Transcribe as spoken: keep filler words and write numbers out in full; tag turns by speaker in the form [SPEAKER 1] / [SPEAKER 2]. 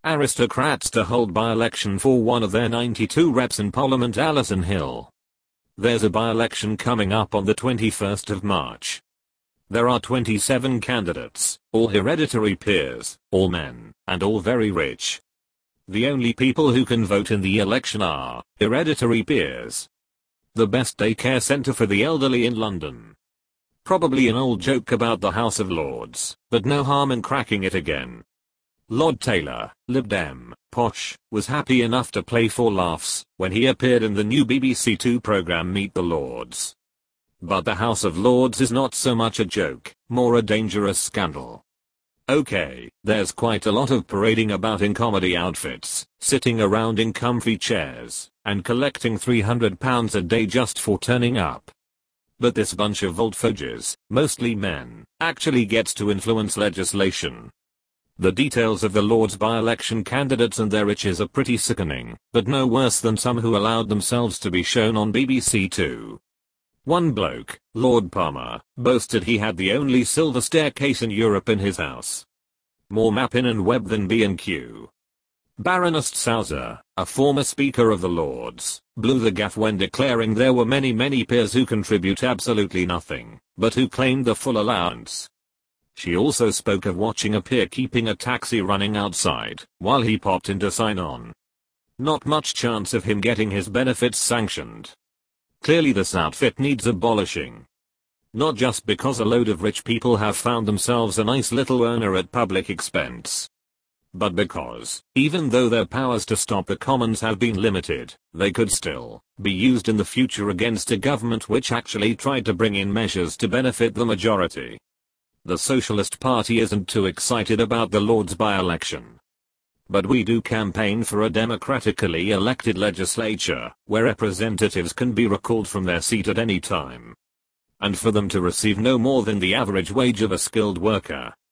[SPEAKER 1] aristocrats to hold by-election for one of their ninety-two reps in Parliament, Alison Hill. There's a by-election coming up on the twenty-first of March. There are twenty-seven candidates, all hereditary peers, all men, and all very rich. The only people who can vote in the election are hereditary peers. The best daycare centre for the elderly in London. Probably an old joke about the House of Lords, but no harm in cracking it again. Lord Taylor, Lib Dem, posh, was happy enough to play for laughs when he appeared in the new B B C Two programme Meet the Lords. But the House of Lords is not so much a joke, more a dangerous scandal. Okay, there's quite a lot of parading about in comedy outfits, sitting around in comfy chairs, and collecting three hundred pounds a day just for turning up. But this bunch of voltfoges, mostly men, actually gets to influence legislation. The details of the Lords by-election candidates and their riches are pretty sickening, but no worse than some who allowed themselves to be shown on B B C Two. One bloke, Lord Palmer, boasted he had the only silver staircase in Europe in his house. More Mappin and Webb than B and Q. Baroness Sousa, a former Speaker of the Lords, blew the gaff when declaring there were many many peers who contribute absolutely nothing, but who claimed the full allowance. She also spoke of watching a peer keeping a taxi running outside, while he popped in to sign on. Not much chance of him getting his benefits sanctioned. Clearly this outfit needs abolishing. Not just because a load of rich people have found themselves a nice little earner at public expense, but because, even though their powers to stop the Commons have been limited, they could still be used in the future against a government which actually tried to bring in measures to benefit the majority. The Socialist Party isn't too excited about the Lords by-election. But we do campaign for a democratically elected legislature, where representatives can be recalled from their seat at any time. And for them to receive no more than the average wage of a skilled worker,